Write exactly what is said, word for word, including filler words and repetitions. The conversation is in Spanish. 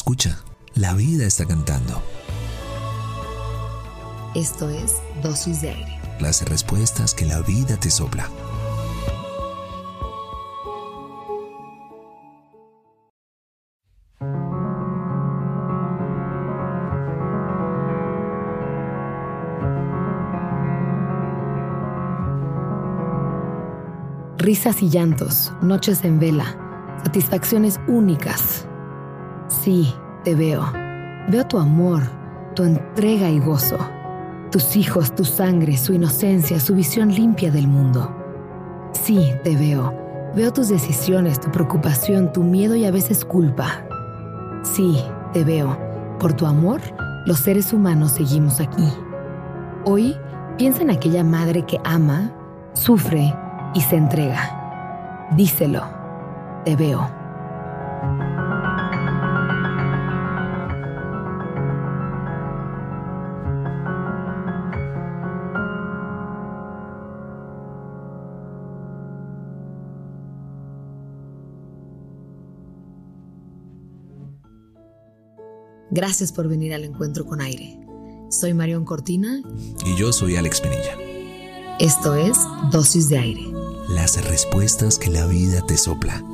Escucha, la vida está cantando. Esto es Dosis de Aire. Las respuestas que la vida te sopla. Risas y llantos, noches en vela, satisfacciones únicas. Sí, te veo. Veo tu amor, tu entrega y gozo. Tus hijos, tu sangre, su inocencia, su visión limpia del mundo. Sí, te veo. Veo tus decisiones, tu preocupación, tu miedo y a veces culpa. Sí, te veo. Por tu amor, los seres humanos seguimos aquí. Hoy, piensa en aquella madre que ama, sufre y se entrega. Díselo. Te veo. Gracias por venir al Encuentro con Aire. Soy Marión Cortina. Y yo soy Alex Penilla. Esto es Dosis de Aire. Las respuestas que la vida te sopla.